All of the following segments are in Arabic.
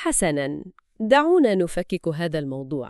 حسناً، دعونا نفكك هذا الموضوع.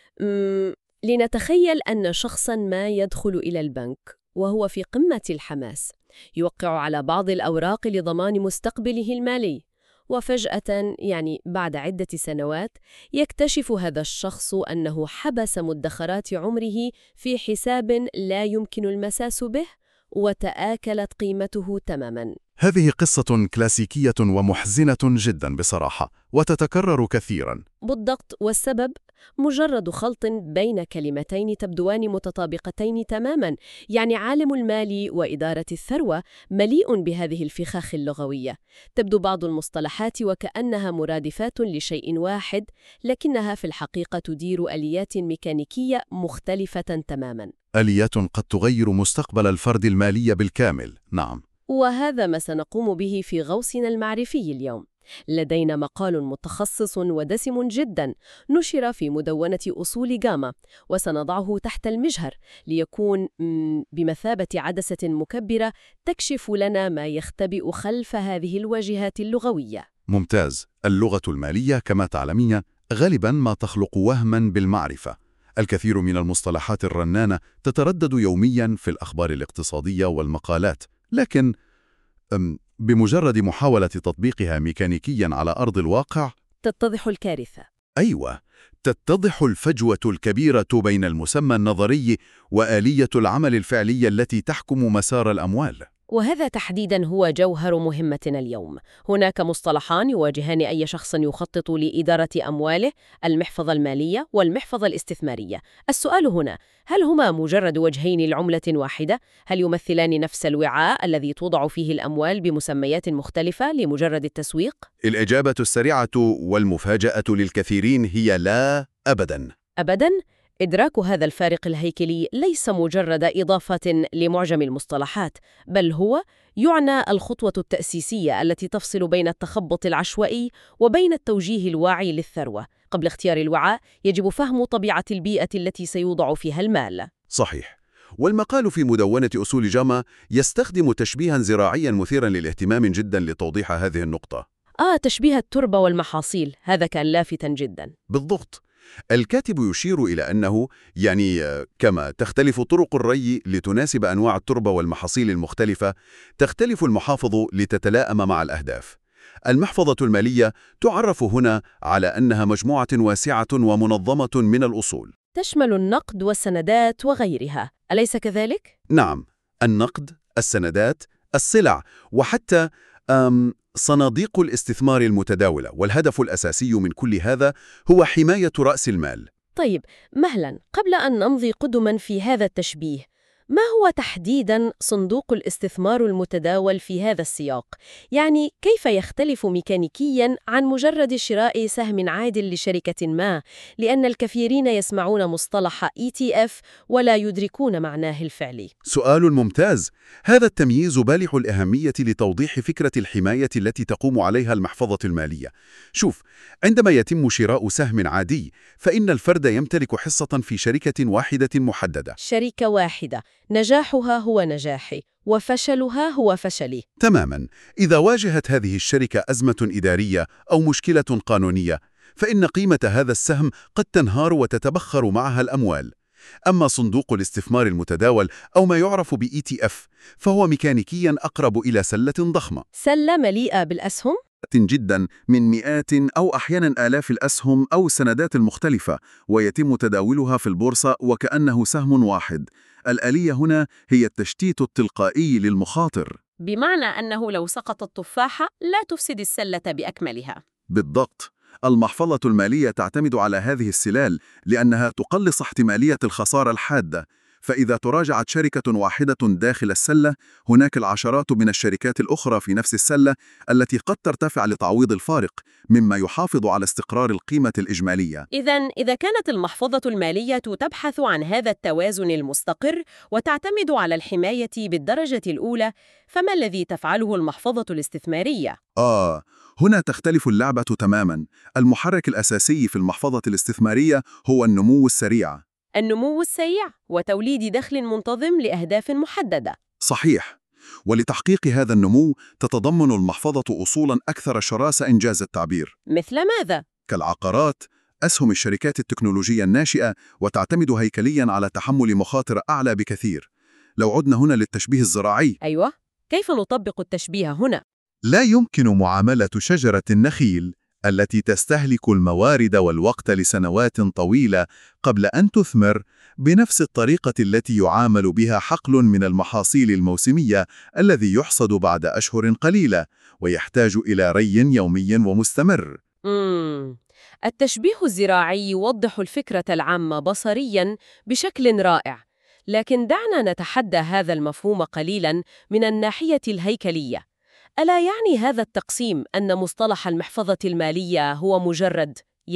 لنتخيل أن شخصاً ما يدخل إلى البنك وهو في قمة الحماس، يوقع على بعض الأوراق لضمان مستقبله المالي، وفجأة بعد عدة سنوات يكتشف هذا الشخص أنه حبس مدخرات عمره في حساب لا يمكن المساس به، وتآكلت قيمته تماماً. هذه قصة كلاسيكية ومحزنة جدا بصراحة، وتتكرر كثيرا. بالضبط، والسبب مجرد خلط بين كلمتين تبدوان متطابقتين تماماً. عالم المال وإدارة الثروة مليء بهذه الفخاخ اللغوية. تبدو بعض المصطلحات وكأنها مرادفات لشيء واحد، لكنها في الحقيقة تدير آليات ميكانيكية مختلفة تماماً. آليات قد تغير مستقبل الفرد المالي بالكامل، نعم. وهذا ما سنقوم به في غوصنا المعرفي اليوم. لدينا مقال متخصص ودسم جدا نشر في مدونة أصول جاما، وسنضعه تحت المجهر ليكون بمثابة عدسة مكبرة تكشف لنا ما يختبئ خلف هذه الواجهات اللغوية. ممتاز. اللغة المالية كما تعلمين غالبا ما تخلق وهما بالمعرفة. الكثير من المصطلحات الرنانة تتردد يوميا في الأخبار الاقتصادية والمقالات، لكن بمجرد محاولة تطبيقها ميكانيكياً على أرض الواقع تتضح الكارثة. أيوة، تتضح الفجوة الكبيرة بين المسمى النظري وآلية العمل الفعلية التي تحكم مسار الأموال. وهذا تحديداً هو جوهر مهمتنا اليوم. هناك مصطلحان يواجهان أي شخص يخطط لإدارة أمواله: المحفظة المالية والمحفظة الاستثمارية. السؤال هنا، هل هما مجرد وجهين لعملة واحدة؟ هل يمثلان نفس الوعاء الذي توضع فيه الأموال بمسميات مختلفة لمجرد التسويق؟ الإجابة السريعة والمفاجأة للكثيرين هي لا، أبداً. أبداً؟ إدراك هذا الفارق الهيكلي ليس مجرد إضافة لمعجم المصطلحات، بل هو يعنى الخطوة التأسيسية التي تفصل بين التخبط العشوائي وبين التوجيه الواعي للثروة. قبل اختيار الوعاء يجب فهم طبيعة البيئة التي سيوضع فيها المال. صحيح. والمقال في مدونة أصول جاما يستخدم تشبيهاً زراعياً مثيراً للاهتمام جداً لتوضيح هذه النقطة. تشبيه التربة والمحاصيل، هذا كان لافتاً جداً. بالضبط. الكاتب يشير إلى أنه كما تختلف طرق الري لتناسب أنواع التربة والمحاصيل المختلفة، تختلف المحافظ لتتلائم مع الأهداف. المحفظة المالية تعرف هنا على أنها مجموعة واسعة ومنظمة من الأصول، تشمل النقد والسندات وغيرها، أليس كذلك؟ نعم، النقد، السندات، السلع، وحتى صناديق الاستثمار المتداولة. والهدف الأساسي من كل هذا هو حماية رأس المال. طيب، مهلا، قبل أن نمضي قدما في هذا التشبيه، ما هو تحديداً صندوق الاستثمار المتداول في هذا السياق؟ كيف يختلف ميكانيكياً عن مجرد شراء سهم عادل لشركة ما؟ لأن الكثيرين يسمعون مصطلح ETF ولا يدركون معناه الفعلي. سؤال ممتاز. هذا التمييز بالغ الأهمية لتوضيح فكرة الحماية التي تقوم عليها المحفظة المالية. شوف، عندما يتم شراء سهم عادي، فإن الفرد يمتلك حصة في شركة واحدة محددة. شركة واحدة، نجاحها هو نجاحي وفشلها هو فشلي. تماماً. إذا واجهت هذه الشركة أزمة إدارية أو مشكلة قانونية، فإن قيمة هذا السهم قد تنهار وتتبخر معها الأموال. أما صندوق الاستثمار المتداول أو ما يعرف ب ETF، فهو ميكانيكياً أقرب إلى سلة ضخمة، سلة مليئة بالأسهم جدا، من مئات أو أحياناً آلاف الأسهم أو السندات المختلفة، ويتم تداولها في البورصة وكأنه سهم واحد. الآلية هنا هي التشتيت التلقائي للمخاطر، بمعنى أنه لو سقطت تفاحة لا تفسد السلة بأكملها. بالضبط. المحفظة المالية تعتمد على هذه السلال لأنها تقلص احتمالية الخسارة الحادة. فإذا تراجعت شركة واحدة داخل السلة، هناك العشرات من الشركات الأخرى في نفس السلة التي قد ترتفع لتعويض الفارق، مما يحافظ على استقرار القيمة الإجمالية. إذا كانت المحفظة المالية تبحث عن هذا التوازن المستقر وتعتمد على الحماية بالدرجة الأولى، فما الذي تفعله المحفظة الاستثمارية؟ هنا تختلف اللعبة تماماً. المحرك الأساسي في المحفظة الاستثمارية هو النمو السريع. النمو السريع وتوليد دخل منتظم لأهداف محددة. صحيح. ولتحقيق هذا النمو تتضمن المحفظة أصولاً أكثر شراسة إنجاز التعبير، مثل ماذا؟ كالعقارات، أسهم الشركات التكنولوجية الناشئة، وتعتمد هيكلياً على تحمل مخاطر أعلى بكثير. لو عدنا هنا للتشبيه الزراعي، أيوة، كيف نطبق التشبيه هنا؟ لا يمكن معاملة شجرة النخيل التي تستهلك الموارد والوقت لسنوات طويلة قبل أن تثمر بنفس الطريقة التي يعامل بها حقل من المحاصيل الموسمية الذي يحصد بعد أشهر قليلة ويحتاج إلى ري يومي ومستمر. التشبيه الزراعي يوضح الفكرة العامة بصرياً بشكل رائع، لكن دعنا نتحدى هذا المفهوم قليلاً من الناحية الهيكلية. ألا يعني هذا التقسيم أن مصطلح المحفظة المالية هو مجرد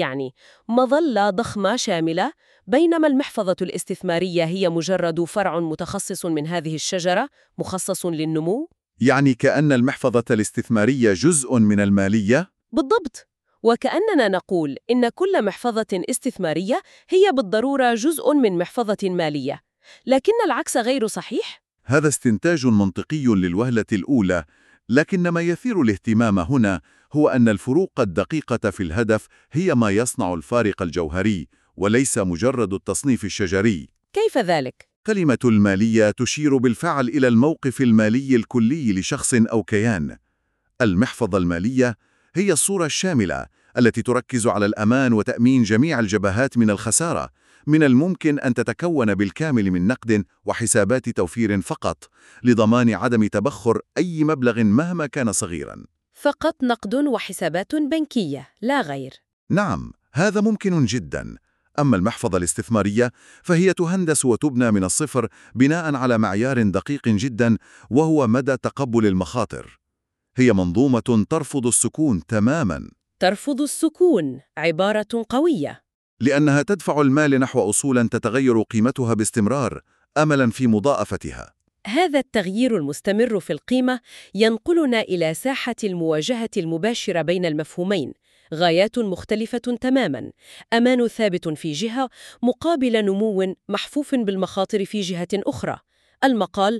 مظلة ضخمة شاملة، بينما المحفظة الاستثمارية هي مجرد فرع متخصص من هذه الشجرة مخصص للنمو؟ يعني كأن المحفظة الاستثمارية جزء من المالية؟ بالضبط، وكأننا نقول إن كل محفظة استثمارية هي بالضرورة جزء من محفظة مالية، لكن العكس غير صحيح؟ هذا استنتاج منطقي للوهلة الأولى، لكن ما يثير الاهتمام هنا هو أن الفروق الدقيقة في الهدف هي ما يصنع الفارق الجوهري، وليس مجرد التصنيف الشجري. كيف ذلك؟ كلمة المالية تشير بالفعل إلى الموقف المالي الكلي لشخص أو كيان. المحفظة المالية هي الصورة الشاملة التي تركز على الأمان وتأمين جميع الجبهات من الخسارة. من الممكن أن تتكون بالكامل من نقد وحسابات توفير فقط، لضمان عدم تبخر أي مبلغ مهما كان صغيراً. فقط نقد وحسابات بنكية، لا غير. نعم، هذا ممكن جداً. أما المحفظة الاستثمارية فهي تهندس وتبنى من الصفر بناء على معيار دقيق جداً، وهو مدى تقبل المخاطر. هي منظومة ترفض السكون تماماً. ترفض السكون، عبارة قوية. لأنها تدفع المال نحو أصول تتغير قيمتها باستمرار، أملاً في مضاعفتها. هذا التغيير المستمر في القيمة ينقلنا إلى ساحة المواجهة المباشرة بين المفهومين، غايات مختلفة تماماً، أمان ثابت في جهة مقابل نمو محفوف بالمخاطر في جهة أخرى. المقال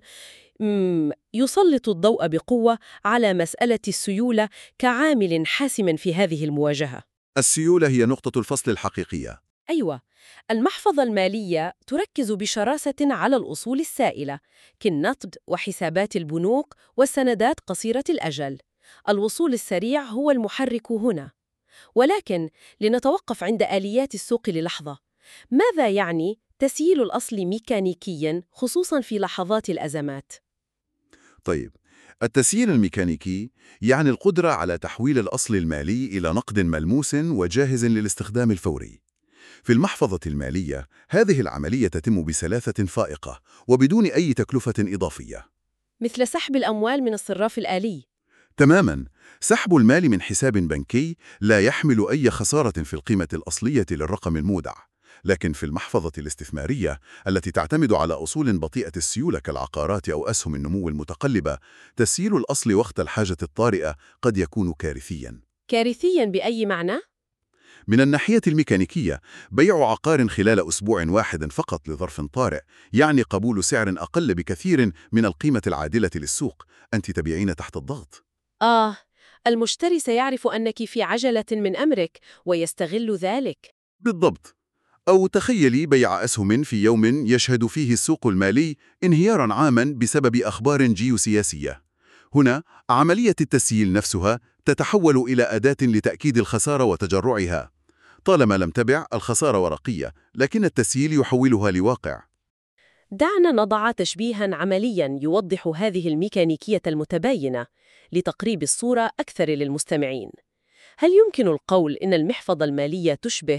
يسلط الضوء بقوة على مسألة السيولة كعامل حاسم في هذه المواجهة. السيولة هي نقطة الفصل الحقيقية. أيوة، المحفظة المالية تركز بشراسة على الأصول السائلة كالنقد وحسابات البنوك والسندات قصيرة الأجل. الوصول السريع هو المحرك هنا. ولكن لنتوقف عند آليات السوق للحظة. ماذا يعني تسييل الأصل ميكانيكياً خصوصاً في لحظات الأزمات؟ طيب، التسييل الميكانيكي يعني القدرة على تحويل الأصل المالي إلى نقد ملموس وجاهز للاستخدام الفوري. في المحفظة المالية هذه العملية تتم بسلاسة فائقة وبدون أي تكلفة إضافية. مثل سحب الأموال من الصراف الآلي. تماماً، سحب المال من حساب بنكي لا يحمل أي خسارة في القيمة الأصلية للرقم المودع. لكن في المحفظة الاستثمارية التي تعتمد على أصول بطيئة السيولة كالعقارات أو أسهم النمو المتقلبة، تسييل الأصل وقت الحاجة الطارئة قد يكون كارثياً. كارثياً بأي معنى؟ من الناحية الميكانيكية، بيع عقار خلال أسبوع واحد فقط لظرف طارئ يعني قبول سعر أقل بكثير من القيمة العادلة للسوق. أنت تبيعين تحت الضغط. المشتري سيعرف أنك في عجلة من أمرك ويستغل ذلك. بالضبط. أو تخيلي بيع أسهم في يوم يشهد فيه السوق المالي انهياراً عاماً بسبب أخبار جيوسياسية. هنا عملية التسييل نفسها تتحول إلى أداة لتأكيد الخسارة وتجرعها. طالما لم تبع، الخسارة ورقية، لكن التسييل يحولها لواقع. دعنا نضع تشبيهاً عملياً يوضح هذه الميكانيكية المتباينة لتقريب الصورة أكثر للمستمعين. هل يمكن القول إن المحفظة المالية تشبه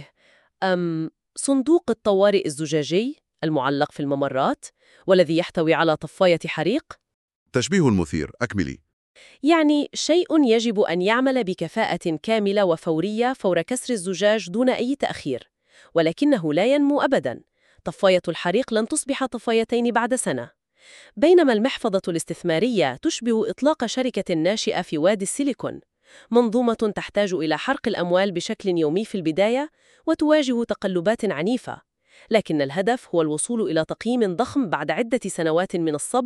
صندوق الطوارئ الزجاجي المعلق في الممرات والذي يحتوي على طفاية حريق؟ تشبيه مثير، أكملي. يعني شيء يجب أن يعمل بكفاءة كاملة وفورية فور كسر الزجاج دون أي تأخير، ولكنه لا ينمو أبداً. طفاية الحريق لن تصبح طفايتين بعد سنة. بينما المحفظة الاستثمارية تشبه إطلاق شركة ناشئة في وادي السيليكون، منظومة تحتاج إلى حرق الأموال بشكل يومي في البداية وتواجه تقلبات عنيفة، لكن الهدف هو الوصول إلى تقييم ضخم بعد عدة سنوات من الصبر.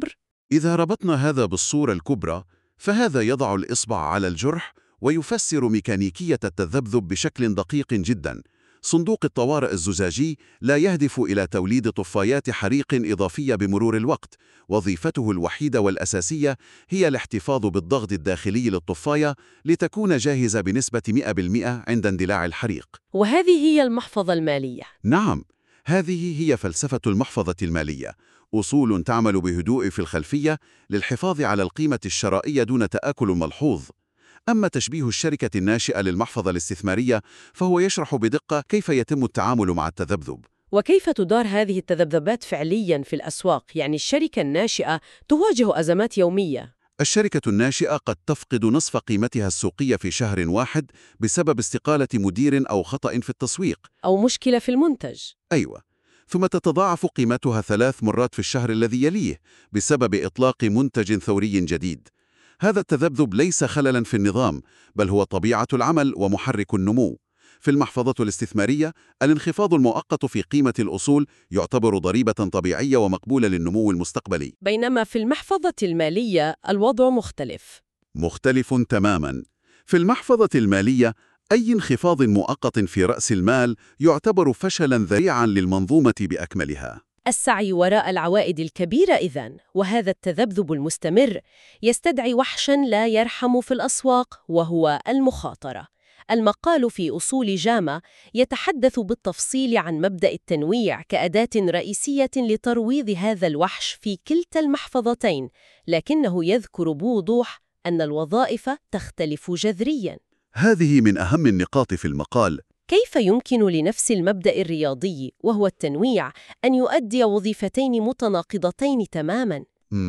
إذا ربطنا هذا بالصورة الكبرى، فهذا يضع الإصبع على الجرح ويفسر ميكانيكية التذبذب بشكل دقيق جدا. صندوق الطوارئ الزجاجي لا يهدف إلى توليد طفايات حريق إضافية بمرور الوقت. وظيفته الوحيدة والأساسية هي الاحتفاظ بالضغط الداخلي للطفاية لتكون جاهزة بنسبة 100% عند اندلاع الحريق. وهذه هي المحفظة المالية. نعم، هذه هي فلسفة المحفظة المالية، أصول تعمل بهدوء في الخلفية للحفاظ على القيمة الشرائية دون تآكل ملحوظ. أما تشبيه الشركة الناشئة للمحفظة الاستثمارية فهو يشرح بدقة كيف يتم التعامل مع التذبذب. وكيف تدار هذه التذبذبات فعلياً في الأسواق؟ يعني الشركة الناشئة تواجه أزمات يومية. الشركة الناشئة قد تفقد نصف قيمتها السوقية في شهر واحد بسبب استقالة مدير أو خطأ في التسويق. أو مشكلة في المنتج. أيوة، ثم تتضاعف قيمتها 3 مرات في الشهر الذي يليه بسبب إطلاق منتج ثوري جديد. هذا التذبذب ليس خللاً في النظام، بل هو طبيعة العمل ومحرك النمو. في المحفظة الاستثمارية، الانخفاض المؤقت في قيمة الأصول يعتبر ضريبة طبيعية ومقبولة للنمو المستقبلي. بينما في المحفظة المالية الوضع مختلف. مختلف تماماً. في المحفظة المالية، أي انخفاض مؤقت في رأس المال يعتبر فشلاً ذريعاً للمنظومة بأكملها. السعي وراء العوائد الكبيرة إذن، وهذا التذبذب المستمر يستدعي وحشاً لا يرحم في الأسواق، وهو المخاطرة. المقال في أصول جاما يتحدث بالتفصيل عن مبدأ التنويع كأداة رئيسية لترويض هذا الوحش في كلتا المحفظتين، لكنه يذكر بوضوح أن الوظائف تختلف جذرياً. هذه من أهم النقاط في المقال. كيف يمكن لنفس المبدأ الرياضي وهو التنويع أن يؤدي وظيفتين متناقضتين تماماً؟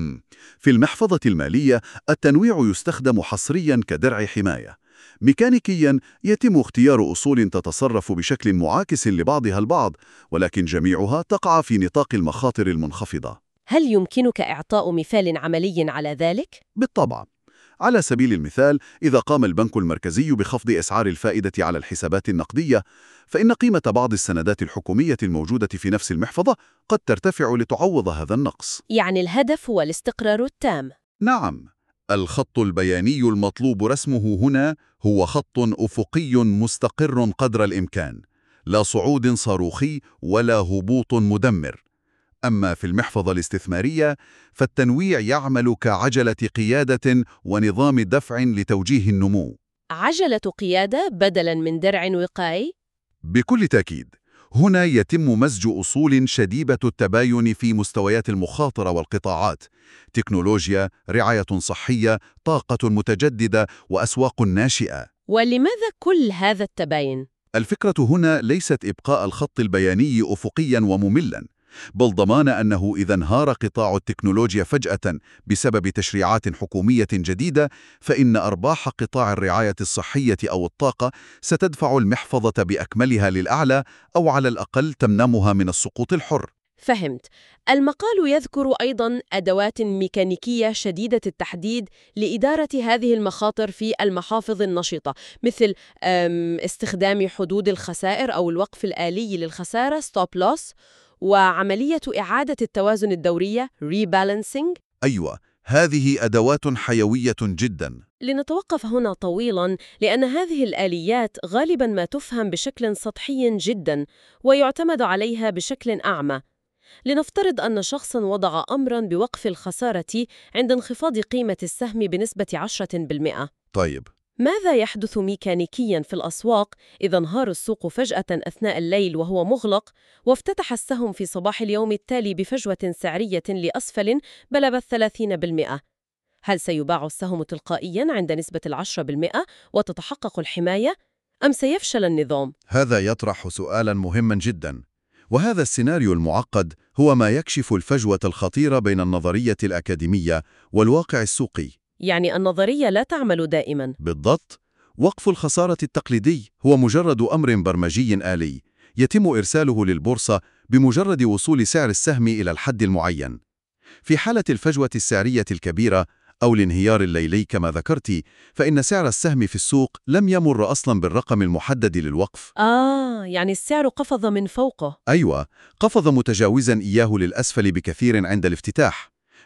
في المحفظة المالية، التنويع يستخدم حصرياً كدرع حماية. ميكانيكياً يتم اختيار أصول تتصرف بشكل معاكس لبعضها البعض، ولكن جميعها تقع في نطاق المخاطر المنخفضة. هل يمكنك إعطاء مثال عملي على ذلك؟ بالطبع. على سبيل المثال، إذا قام البنك المركزي بخفض أسعار الفائدة على الحسابات النقدية، فإن قيمة بعض السندات الحكومية الموجودة في نفس المحفظة قد ترتفع لتعوض هذا النقص. يعني الهدف هو الاستقرار التام. نعم، الخط البياني المطلوب رسمه هنا هو خط أفقي مستقر قدر الإمكان، لا صعود صاروخي ولا هبوط مدمر. أما في المحفظة الاستثمارية، فالتنويع يعمل كعجلة قيادة ونظام دفع لتوجيه النمو. عجلة قيادة بدلاً من درع وقائي؟ بكل تأكيد. هنا يتم مزج أصول شديدة التباين في مستويات المخاطرة والقطاعات: تكنولوجيا، رعاية صحية، طاقة متجددة، وأسواق ناشئة. ولماذا كل هذا التباين؟ الفكرة هنا ليست إبقاء الخط البياني أفقياً ومملاً، بل ضمان أنه إذا انهار قطاع التكنولوجيا فجأة بسبب تشريعات حكومية جديدة، فإن أرباح قطاع الرعاية الصحية أو الطاقة ستدفع المحفظة بأكملها للأعلى، أو على الأقل تمنعها من السقوط الحر. فهمت. المقال يذكر أيضاً أدوات ميكانيكية شديدة التحديد لإدارة هذه المخاطر في المحافظ النشطة، مثل استخدام حدود الخسائر أو الوقف الآلي للخسارة stop loss، وعملية إعادة التوازن الدورية rebalancing. أيوة، هذه أدوات حيوية جداً. لنتوقف هنا طويلاً، لأن هذه الآليات غالباً ما تفهم بشكل سطحي جداً ويعتمد عليها بشكل أعمى. لنفترض أن شخصاً وضع أمراً بوقف الخسارة عند انخفاض قيمة السهم بنسبة 10%. طيب، ماذا يحدث ميكانيكياً في الأسواق إذا انهار السوق فجأة أثناء الليل وهو مغلق، وافتتح السهم في صباح اليوم التالي بفجوة سعرية لأسفل بلغت 30%؟ هل سيباع السهم تلقائياً عند نسبة 10% وتتحقق الحماية، أم سيفشل النظام؟ هذا يطرح سؤالاً مهماً جداً، وهذا السيناريو المعقد هو ما يكشف الفجوة الخطيرة بين النظرية الأكاديمية والواقع السوقي. يعني النظرية لا تعمل دائماً. بالضبط. وقف الخسارة التقليدي هو مجرد أمر برمجي آلي يتم إرساله للبورصة بمجرد وصول سعر السهم إلى الحد المعين. في حالة الفجوة السعرية الكبيرة أو الانهيار الليلي كما ذكرت، فإن سعر السهم في السوق لم يمر أصلاً بالرقم المحدد للوقف. يعني السعر قفز من فوقه. أيوة، قفز متجاوزاً إياه للأسفل بكثير عند الافتتاح.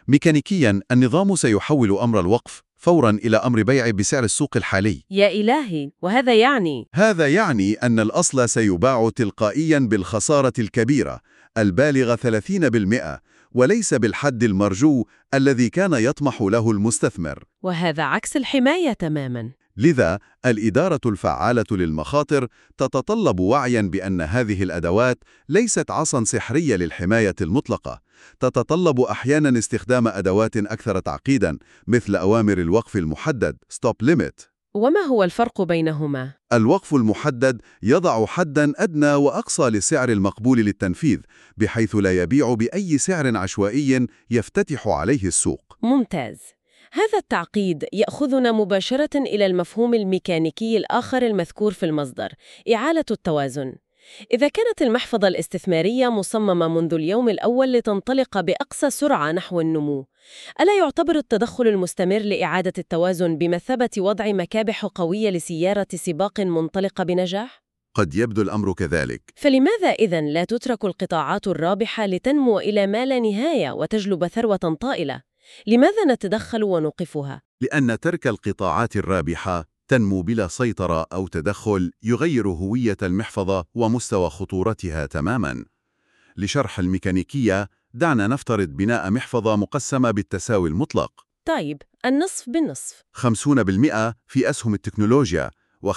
ميكانيكياً النظام سيحول أمر الوقف فوراً إلى أمر بيع بسعر السوق الحالي. يا إلهي، وهذا يعني هذا يعني أن الأصل سيباع تلقائياً بالخسارة الكبيرة البالغة 30%، وليس بالحد المرجو الذي كان يطمح له المستثمر. وهذا عكس الحماية تماماً. لذا الإدارة الفعالة للمخاطر تتطلب وعياً بأن هذه الأدوات ليست عصاً سحرية للحماية المطلقة، تتطلب أحياناً استخدام أدوات أكثر تعقيداً مثل أوامر الوقف المحدد Stop Limit. وما هو الفرق بينهما؟ الوقف المحدد يضع حداً أدنى وأقصى للسعر المقبول للتنفيذ، بحيث لا يبيع بأي سعر عشوائي يفتتح عليه السوق. ممتاز. هذا التعقيد يأخذنا مباشرة إلى المفهوم الميكانيكي الآخر المذكور في المصدر، إعالة التوازن. إذا كانت المحفظة الاستثمارية مصممة منذ اليوم الأول لتنطلق بأقصى سرعة نحو النمو، ألا يعتبر التدخل المستمر لإعادة التوازن بمثابة وضع مكابح قوية لسيارة سباق منطلقة بنجاح؟ قد يبدو الأمر كذلك. فلماذا إذن لا تترك القطاعات الرابحة لتنمو إلى ما لا نهاية وتجلب ثروة طائلة؟ لماذا نتدخل ونوقفها؟ لأن ترك القطاعات الرابحة تنمو بلا سيطرة أو تدخل يغير هوية المحفظة ومستوى خطورتها تماماً. لشرح الميكانيكية، دعنا نفترض بناء محفظة مقسمة بالتساوي المطلق. طيب، النصف بالنصف. 50% في أسهم التكنولوجيا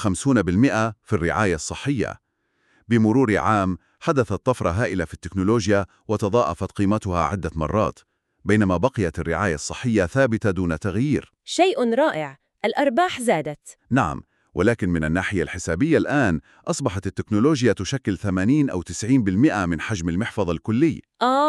و50% في الرعاية الصحية. بمرور عام حدثت طفرة هائلة في التكنولوجيا وتضاءفت قيمتها عدة مرات، بينما بقيت الرعاية الصحية ثابتة دون تغيير. شيء رائع، الأرباح زادت. نعم، ولكن من الناحية الحسابية الآن أصبحت التكنولوجيا تشكل 80 أو 90% من حجم المحفظة الكلي.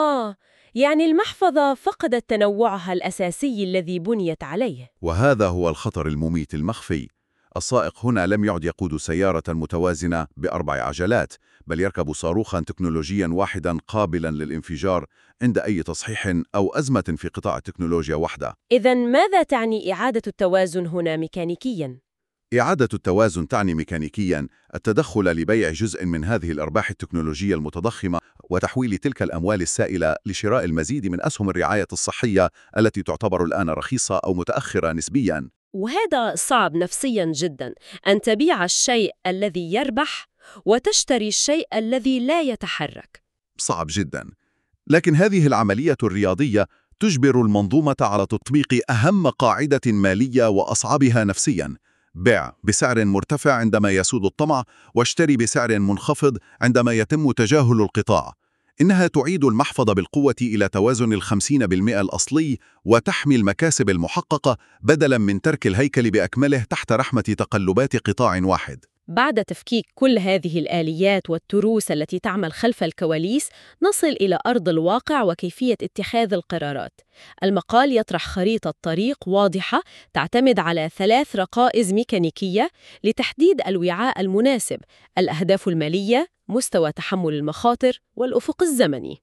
يعني المحفظة فقدت تنوعها الأساسي الذي بنيت عليه. وهذا هو الخطر المميت المخفي. السائق هنا لم يعد يقود سيارة متوازنة ب4 عجلات، بل يركب صاروخاً تكنولوجياً واحداً قابلاً للانفجار عند أي تصحيح أو أزمة في قطاع التكنولوجيا وحده. إذن ماذا تعني إعادة التوازن هنا ميكانيكياً؟ إعادة التوازن تعني ميكانيكياً التدخل لبيع جزء من هذه الأرباح التكنولوجية المتضخمة وتحويل تلك الأموال السائلة لشراء المزيد من أسهم الرعاية الصحية التي تعتبر الآن رخيصة أو متأخرة نسبياً. وهذا صعب نفسياً جداً، أن تبيع الشيء الذي يربح وتشتري الشيء الذي لا يتحرك. صعب جداً. لكن هذه العملية الرياضية تجبر المنظومة على تطبيق أهم قاعدة مالية وأصعبها نفسياً: بيع بسعر مرتفع عندما يسود الطمع، واشتري بسعر منخفض عندما يتم تجاهل القطاع. إنها تعيد المحفظة بالقوة إلى توازن 50% الأصلي، وتحمي المكاسب المحققة بدلاً من ترك الهيكل بأكمله تحت رحمة تقلبات قطاع واحد. بعد تفكيك كل هذه الآليات والتروس التي تعمل خلف الكواليس، نصل إلى أرض الواقع وكيفية اتخاذ القرارات. المقال يطرح خريطة طريق واضحة تعتمد على 3 ركائز ميكانيكية لتحديد الوعاء المناسب: الأهداف المالية، مستوى تحمل المخاطر، والأفق الزمني.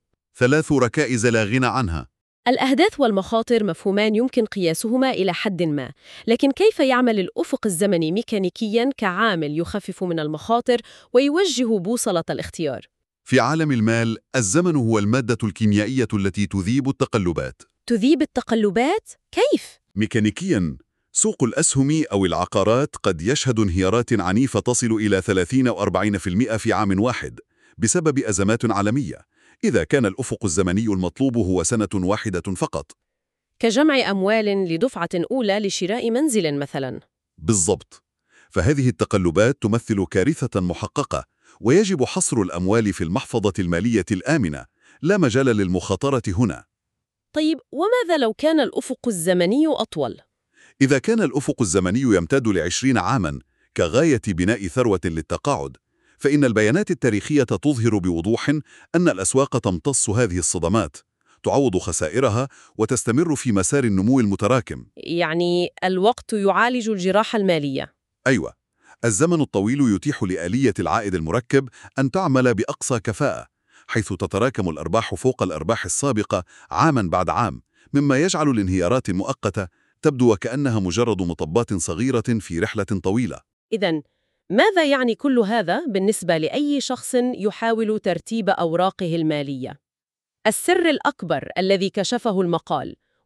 3 ركائز لا غنى عنها. الأهداف والمخاطر مفهومان يمكن قياسهما إلى حد ما، لكن كيف يعمل الأفق الزمني ميكانيكياً كعامل يخفف من المخاطر ويوجه بوصلة الاختيار؟ في عالم المال، الزمن هو المادة الكيميائية التي تذيب التقلبات. تذيب التقلبات؟ كيف؟ ميكانيكياً، سوق الأسهم أو العقارات قد يشهد انهيارات عنيفة تصل إلى 30 أو 40% في عام واحد بسبب أزمات عالمية، إذا كان الأفق الزمني المطلوب هو سنة واحدة فقط. كجمع أموال لدفعة أولى لشراء منزل مثلاً. بالضبط. فهذه التقلبات تمثل كارثة محققة، ويجب حصر الأموال في المحفظة المالية الآمنة. لا مجال للمخاطرة هنا. طيب، وماذا لو كان الأفق الزمني أطول؟ إذا كان الأفق الزمني يمتد ل20 عاماً كغاية بناء ثروة للتقاعد، فإن البيانات التاريخية تظهر بوضوح أن الأسواق تمتص هذه الصدمات، تعوض خسائرها وتستمر في مسار النمو المتراكم. يعني الوقت يعالج الجراحة المالية. أيوة، الزمن الطويل يتيح لآلية العائد المركب أن تعمل بأقصى كفاءة، حيث تتراكم الأرباح فوق الأرباح السابقة عاماً بعد عام، مما يجعل الانهيارات المؤقتة تبدو وكأنها مجرد مطبات صغيرة في رحلة طويلة. إذن ماذا يعني كل هذا بالنسبة لأي شخص يحاول ترتيب أوراقه المالية؟ السر الأكبر الذي كشفه المقال،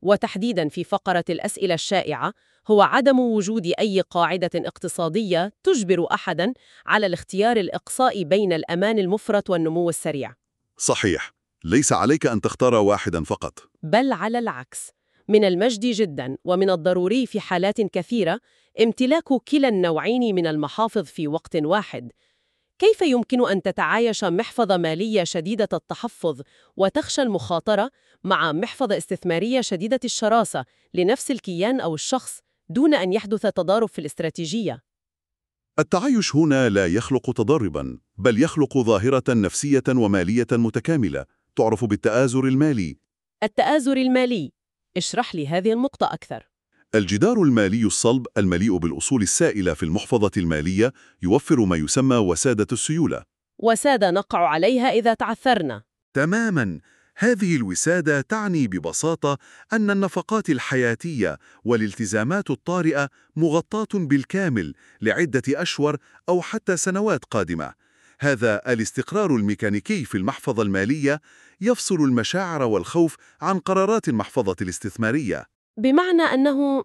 وتحديداً في فقرة الأسئلة الشائعة، هو عدم وجود أي قاعدة اقتصادية تجبر أحداً على الاختيار الإقصائي بين الأمان المفرط والنمو السريع. صحيح، ليس عليك أن تختار واحدا فقط. بل على العكس، من المجدي جداً ومن الضروري في حالات كثيرة امتلاك كلا النوعين من المحافظ في وقت واحد. كيف يمكن أن تتعايش محفظة مالية شديدة التحفظ وتخشى المخاطرة مع محفظة استثمارية شديدة الشراسة لنفس الكيان أو الشخص دون أن يحدث تضارب في الاستراتيجية؟ التعايش هنا لا يخلق تضاربا، بل يخلق ظاهرة نفسية ومالية متكاملة تعرف بالتآزر المالي. التآزر المالي، اشرح لي هذه النقطة أكثر. الجدار المالي الصلب المليء بالأصول السائلة في المحفظة المالية يوفر ما يسمى وسادة السيولة. وسادة نقع عليها إذا تعثرنا. تماماً، هذه الوسادة تعني ببساطة أن النفقات الحياتية والالتزامات الطارئة مغطاة بالكامل لعدة أشهر أو حتى سنوات قادمة. هذا الاستقرار الميكانيكي في المحفظة المالية يفصل المشاعر والخوف عن قرارات المحفظة الاستثمارية. بمعنى أنه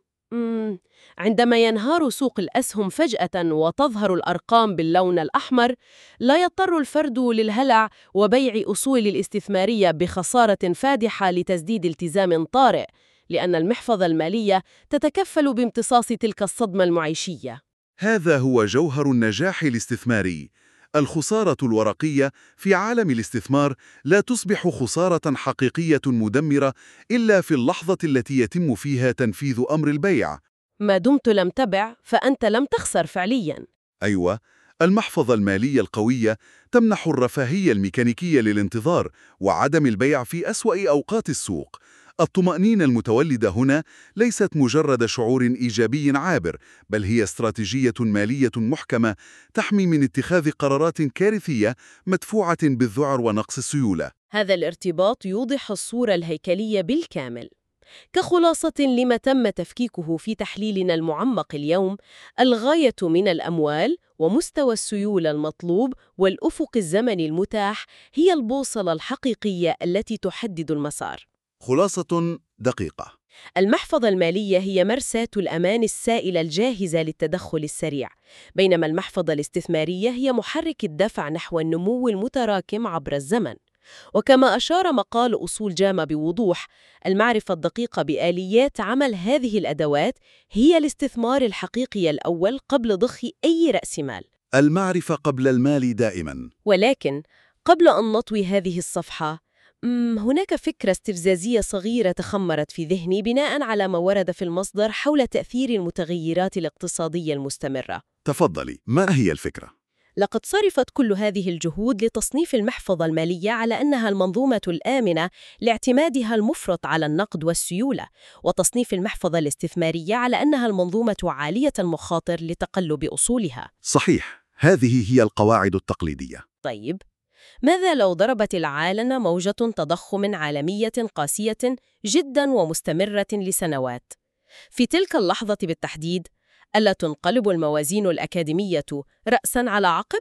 عندما ينهار سوق الأسهم فجأة وتظهر الأرقام باللون الأحمر، لا يضطر الفرد للهلع وبيع أصول الاستثمارية بخسارة فادحة لتسديد التزام طارئ، لأن المحفظة المالية تتكفل بامتصاص تلك الصدمة المعيشية. هذا هو جوهر النجاح الاستثماري. الخسارة الورقية في عالم الاستثمار لا تصبح خسارة حقيقية مدمرة إلا في اللحظة التي يتم فيها تنفيذ أمر البيع. ما دمت لم تبع فأنت لم تخسر فعلياً. أيوة، المحفظة المالية القوية تمنح الرفاهية الميكانيكية للانتظار وعدم البيع في أسوأ أوقات السوق. الطمأنينة المتولدة هنا ليست مجرد شعور إيجابي عابر، بل هي استراتيجية مالية محكمة تحمي من اتخاذ قرارات كارثية مدفوعة بالذعر ونقص السيولة. هذا الارتباط يوضح الصورة الهيكلية بالكامل. كخلاصة لما تم تفكيكه في تحليلنا المعمق اليوم، الغاية من الأموال ومستوى السيولة المطلوب والأفق الزمني المتاح هي البوصلة الحقيقية التي تحدد المسار. خلاصة دقيقة: المحفظة المالية هي مرساة الأمان السائلة الجاهزة للتدخل السريع، بينما المحفظة الاستثمارية هي محرك الدفع نحو النمو المتراكم عبر الزمن. وكما أشار مقال أصول جامة بوضوح، المعرفة الدقيقة بآليات عمل هذه الأدوات هي الاستثمار الحقيقي الأول قبل ضخ أي رأس مال. المعرفة قبل المال دائماً. ولكن قبل أن نطوي هذه الصفحة، هناك فكرة استفزازية صغيرة تخمرت في ذهني بناء على ما ورد في المصدر حول تأثير المتغيرات الاقتصادية المستمرة. تفضلي، ما هي الفكرة؟ لقد صرفت كل هذه الجهود لتصنيف المحفظة المالية على أنها المنظومة الآمنة لاعتمادها المفرط على النقد والسيولة، وتصنيف المحفظة الاستثمارية على أنها المنظومة عالية المخاطر لتقلب أصولها. صحيح، هذه هي القواعد التقليدية. طيب، ماذا لو ضربت العالم موجة تضخم عالمية قاسية جداً ومستمرة لسنوات؟ في تلك اللحظة بالتحديد، ألا تنقلب الموازين الأكاديمية رأساً على عقب؟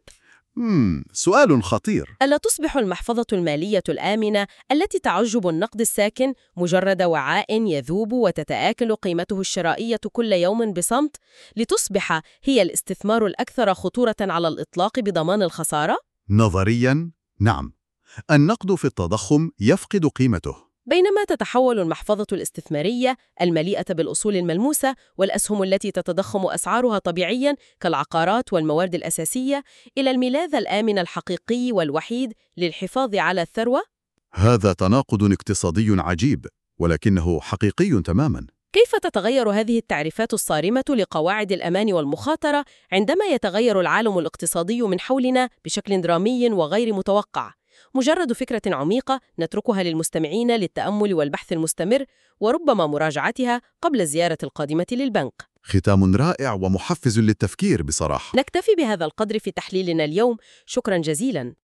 سؤال خطير. ألا تصبح المحفظة المالية الآمنة التي تعجب النقد الساكن مجرد وعاء يذوب وتتآكل قيمته الشرائية كل يوم بصمت، لتصبح هي الاستثمار الأكثر خطورة على الإطلاق بضمان الخسارة؟ نظرياً، نعم. النقد في التضخم يفقد قيمته، بينما تتحول المحفظة الاستثمارية المليئة بالأصول الملموسة والأسهم التي تتضخم أسعارها طبيعياً كالعقارات والموارد الأساسية إلى الملاذ الآمن الحقيقي والوحيد للحفاظ على الثروة. هذا تناقض اقتصادي عجيب، ولكنه حقيقي تماماً. كيف تتغير هذه التعريفات الصارمة لقواعد الأمان والمخاطرة عندما يتغير العالم الاقتصادي من حولنا بشكل درامي وغير متوقع؟ مجرد فكرة عميقة نتركها للمستمعين للتأمل والبحث المستمر، وربما مراجعتها قبل الزيارة القادمة للبنك. ختام رائع ومحفز للتفكير بصراحة. نكتفي بهذا القدر في تحليلنا اليوم. شكراً جزيلاً.